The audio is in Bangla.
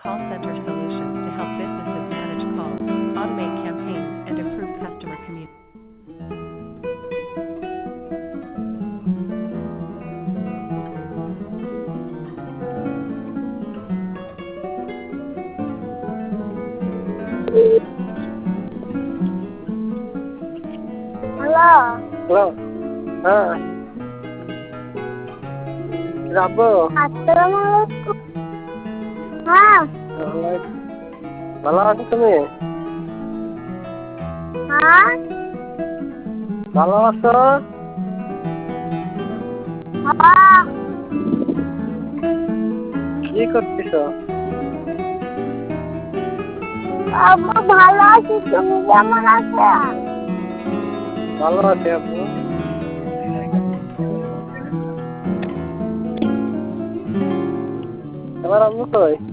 call center solutions to help businesses manage calls, automate campaigns, and improve customer communication. Hello hello, হ্যাঁ রাব্বু, আসসালামু আলাইকুম। হ্যাঁ ভালো আছো তুমি? হ্যাঁ ভালো আছো? হ্যাঁ কি করতেছো? আব্বু ভালো আছি, তুমি কেমন আছো? ভালো আছি আব্বু। এবার আব্বু কই?